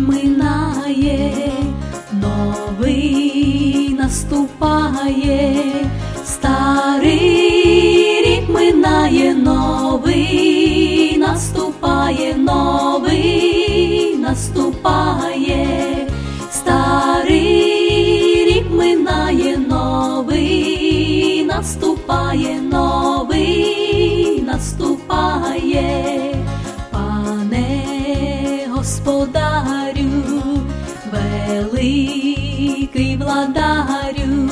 минає, новий наступає, старий рік минає, новий наступає, новий наступає, старий рік минає, новий наступає, новий наступає. Пане Господарю, великий владарю,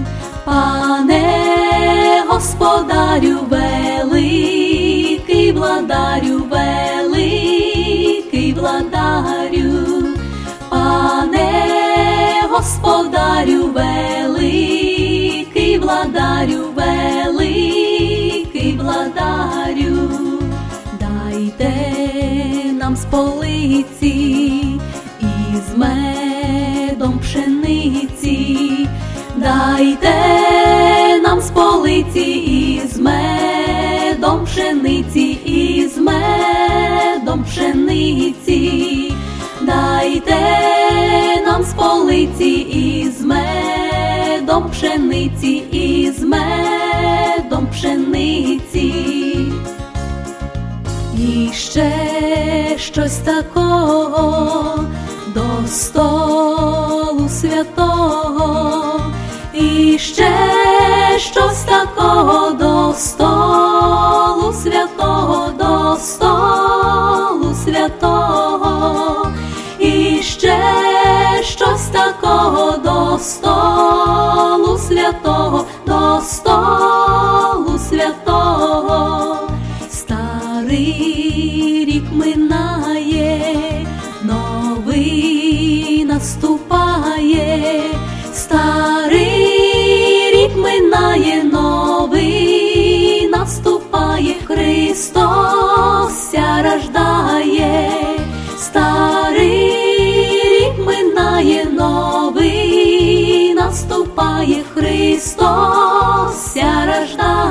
Пане Господарю, великий владарю, великий владарю, Пане Господарю, великий владарю, великий владарю, дайте нам з полиці із медом пшениці, дайте нам з полиці із медом пшениці, із медом пшениці, дайте нам з полиці із медом пшениці, із медом пшениці. І ще щось такого до столу святого, і ще щось такого до столу святого, до столу святого, і ще щось такого до столу святого, до столу святого. Старий рік минає, новий наступає, старий рік минає, новий наступає, Христос ся рождає, старий рік минає, новий наступає, Христос ся рождає.